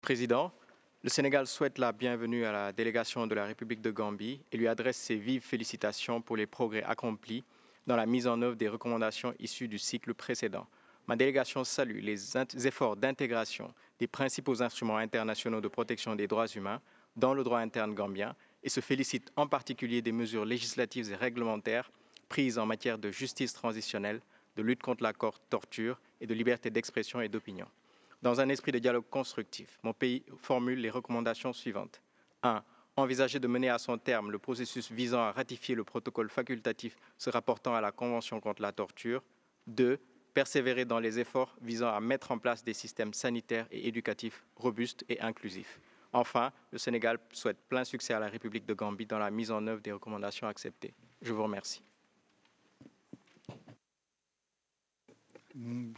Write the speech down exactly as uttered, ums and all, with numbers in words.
Président, le Sénégal souhaite la bienvenue à la délégation de la République de Gambie et lui adresse ses vives félicitations pour les progrès accomplis dans la mise en œuvre des recommandations issues du cycle précédent. Ma délégation salue les efforts d'intégration des principaux instruments internationaux de protection des droits humains dans le droit interne gambien et se félicite en particulier des mesures législatives et réglementaires prises en matière de justice transitionnelle, de lutte contre la torture et de liberté d'expression et d'opinion. Dans un esprit de dialogue constructif, mon pays formule les recommandations suivantes. un. Envisager de mener à son terme le processus visant à ratifier le protocole facultatif se rapportant à la Convention contre la torture. deux. Persévérer dans les efforts visant à mettre en place des systèmes sanitaires et éducatifs robustes et inclusifs. Enfin, le Sénégal souhaite plein succès à la République de Gambie dans la mise en œuvre des recommandations acceptées. Je vous remercie.